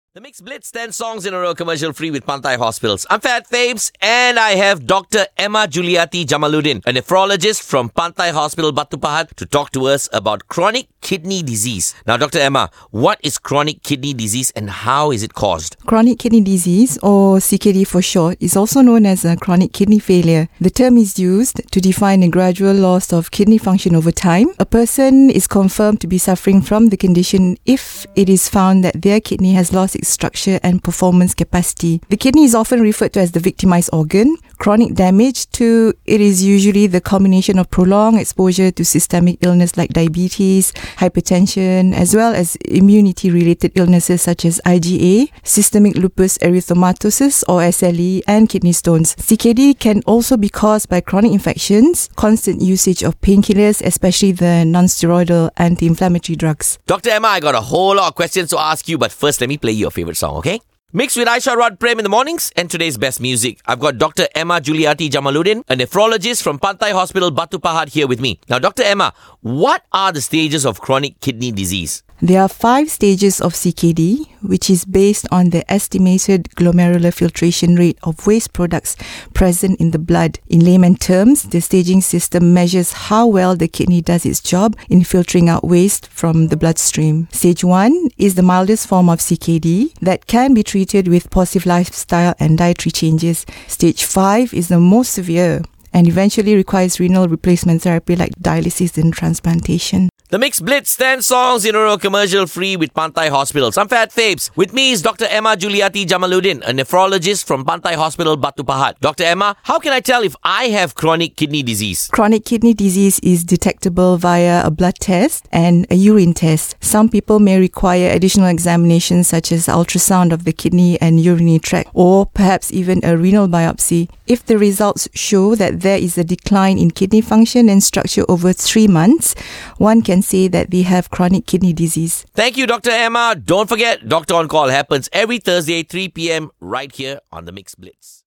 The Mixed Blitz, 10 songs in a row, commercial free with Pantai Hospitals. I'm Fat Fabes, and I have Dr. Emma Juliati Jamaluddin, a nephrologist from Pantai Hospital, Batu Pahat, to talk to us about chronic kidney disease. Now, Dr. Emma, what is chronic kidney disease and how is it caused? Chronic kidney disease, or CKD for short, is also known as a chronic kidney failure. The term is used to define a gradual loss of kidney function over time. A person is confirmed to be suffering from the condition if it is found that their kidney has lost its structure and performance capacity. The kidney is often referred to as the victimized organ. Chronic damage to it is usually the combination of prolonged exposure to systemic illness like diabetes, hypertension, as well as immunity-related illnesses such as IgA, systemic lupus erythematosus or SLE, and kidney stones. CKD can also be caused by chronic infections, constant usage of painkillers, especially the non-steroidal anti-inflammatory drugs. Dr. Emma, I got a whole lot of questions to ask you, but first let me play your favorite song, okay? Mixed with Aisha Rod Prem in the mornings and today's best music. I've got Dr. Emma Juliati Jamaluddin, a nephrologist from Pantai Hospital, Batu Pahat, here with me. Now, Dr. Emma, what are the stages of chronic kidney disease? There are 5 stages of CKD, which is based on the estimated glomerular filtration rate of waste products present in the blood. In layman terms, the staging system measures how well the kidney does its job in filtering out waste from the bloodstream. Stage 1 is the mildest form of CKD that can be treated with positive lifestyle and dietary changes. Stage 5 is the most severe and eventually requires renal replacement therapy like dialysis and transplantation. The Mixed Blitz, 10 songs in a row, commercial free with Pantai Hospitals. I'm Fat Fabes. With me is Dr. Emma Juliati Jamaluddin, a nephrologist from Pantai Hospital, Batu Pahat. Dr. Emma, how can I tell if I have chronic kidney disease? Chronic kidney disease is detectable via a blood test and a urine test. Some people may require additional examinations such as ultrasound of the kidney and urinary tract, or perhaps even a renal biopsy. If the results show that there is a decline in kidney function and structure over 3 months, one can say that they have chronic kidney disease. Thank you, Dr. Emma. Don't forget, Doctor On Call happens every Thursday, 3 p.m. right here on the Mixed Blitz.